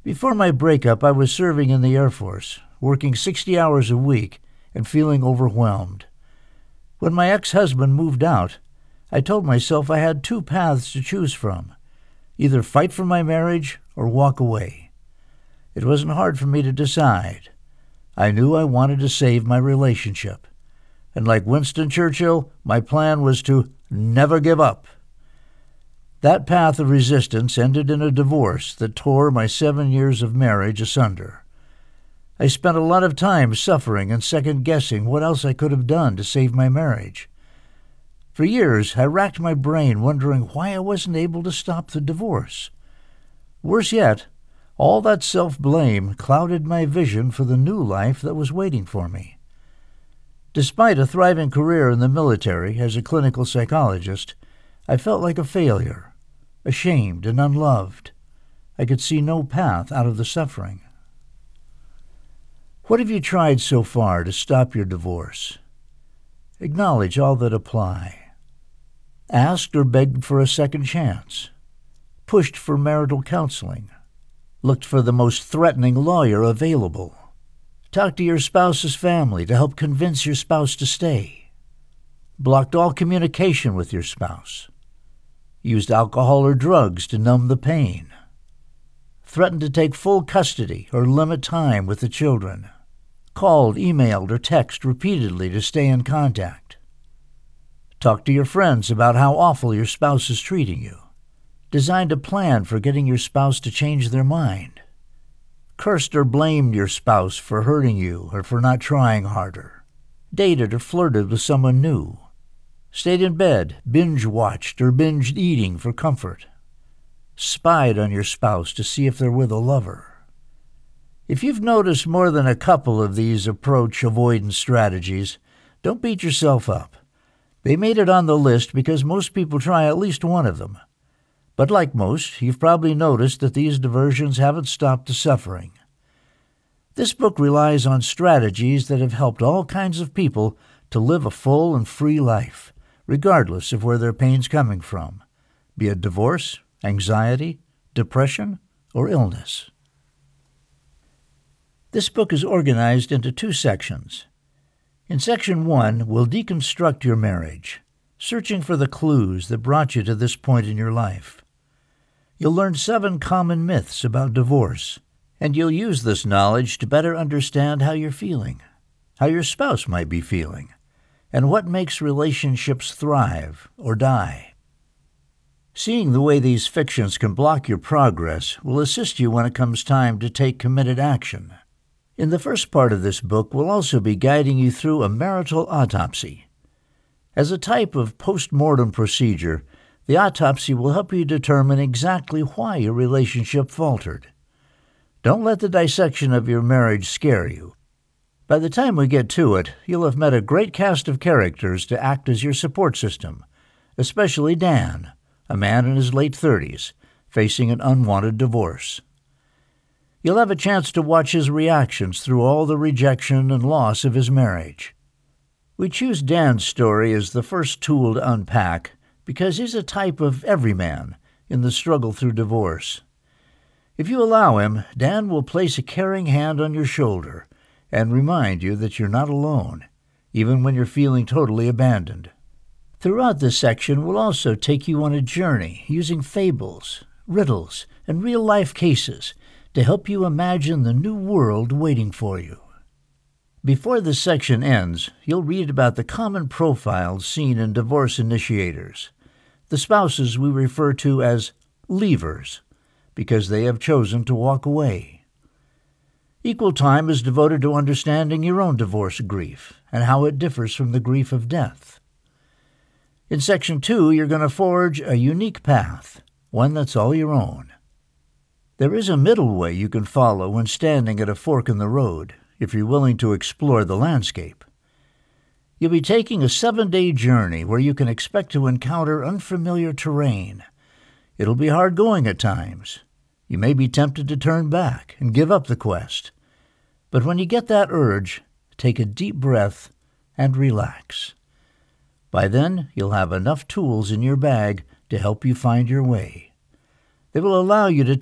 Before my breakup, I was serving in the Air Force, working 60 hours a week and feeling overwhelmed. When my ex-husband moved out, I told myself I had two paths to choose from: either fight for my marriage or walk away. It wasn't hard for me to decide. I knew I wanted to save my relationship. And like Winston Churchill, my plan was to never give up. That path of resistance ended in a divorce that tore my 7 years of marriage asunder. I spent a lot of time suffering and second-guessing what else I could have done to save my marriage. For years, I racked my brain wondering why I wasn't able to stop the divorce. Worse yet, all that self-blame clouded my vision for the new life that was waiting for me. Despite a thriving career in the military as a clinical psychologist, I felt like a failure, ashamed and unloved. I could see no path out of the suffering. What have you tried so far to stop your divorce? Acknowledge all that apply. Asked or begged for a second chance. Pushed for marital counseling. Looked for the most threatening lawyer available. Talked to your spouse's family to help convince your spouse to stay. Blocked all communication with your spouse. Used alcohol or drugs to numb the pain. Threatened to take full custody or limit time with the children. Called, emailed, or texted repeatedly to stay in contact. Talked to your friends about how awful your spouse is treating you. Designed a plan for getting your spouse to change their mind. Cursed or blamed your spouse for hurting you or for not trying harder. Dated or flirted with someone new. Stayed in bed, binge-watched or binged eating for comfort. Spied on your spouse to see if they're with a lover. If you've noticed more than a couple of these approach avoidance strategies, don't beat yourself up. They made it on the list because most people try at least one of them. But like most, you've probably noticed that these diversions haven't stopped the suffering. This book relies on strategies that have helped all kinds of people to live a full and free life, regardless of where their pain's coming from, be it divorce, anxiety, depression, or illness. This book is organized into 2 sections. In Section 1, we'll deconstruct your marriage, searching for the clues that brought you to this point in your life. You'll learn 7 common myths about divorce, and you'll use this knowledge to better understand how you're feeling, how your spouse might be feeling, and what makes relationships thrive or die. Seeing the way these fictions can block your progress will assist you when it comes time to take committed action. In the first part of this book, we'll also be guiding you through a marital autopsy. As a type of post-mortem procedure, the autopsy will help you determine exactly why your relationship faltered. Don't let the dissection of your marriage scare you. By the time we get to it, you'll have met a great cast of characters to act as your support system, especially Dan, a man in his late 30s, facing an unwanted divorce. You'll have a chance to watch his reactions through all the rejection and loss of his marriage. We choose Dan's story as the first tool to unpack because he's a type of everyman in the struggle through divorce. If you allow him, Dan will place a caring hand on your shoulder and remind you that you're not alone, even when you're feeling totally abandoned. Throughout this section, we'll also take you on a journey using fables, riddles, and real-life cases to help you imagine the new world waiting for you. Before this section ends, you'll read about the common profiles seen in divorce initiators, the spouses we refer to as leavers, because they have chosen to walk away. Equal time is devoted to understanding your own divorce grief and how it differs from the grief of death. In Section 2, you're going to forge a unique path, one that's all your own. There is a middle way you can follow when standing at a fork in the road, if you're willing to explore the landscape. You'll be taking a 7-day journey where you can expect to encounter unfamiliar terrain. It'll be hard going at times. You may be tempted to turn back and give up the quest. But when you get that urge, take a deep breath and relax. By then, you'll have enough tools in your bag to help you find your way. They will allow you to